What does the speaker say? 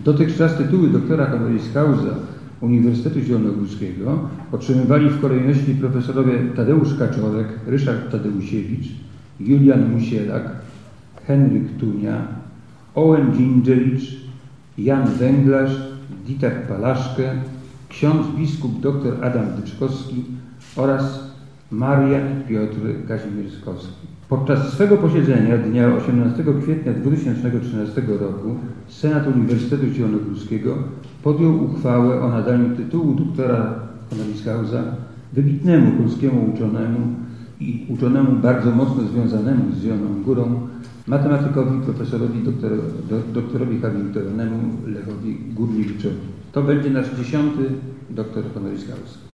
Dotychczas tytuły doktora honoris causa Uniwersytetu Zielonogórskiego otrzymywali w kolejności profesorowie Tadeusz Kaczorek, Ryszard Tadeusiewicz, Julian Musielak, Henryk Tunia, Owen Gingericz, Jan Węglarz, Dieter Palaszke, ksiądz biskup dr Adam Dyczkowski oraz Marian Piotr Kazimierskowski. Podczas swego posiedzenia dnia 18 kwietnia 2013 roku Senat Uniwersytetu Zielonogórskiego podjął uchwałę o nadaniu tytułu doktora honoris causa wybitnemu polskiemu uczonemu i uczonemu bardzo mocno związanemu z Zieloną Górą, matematykowi, profesorowi doktorowi habilitowanemu Lechowi Górniewiczowi. To będzie nasz 10. doktor honoris causa.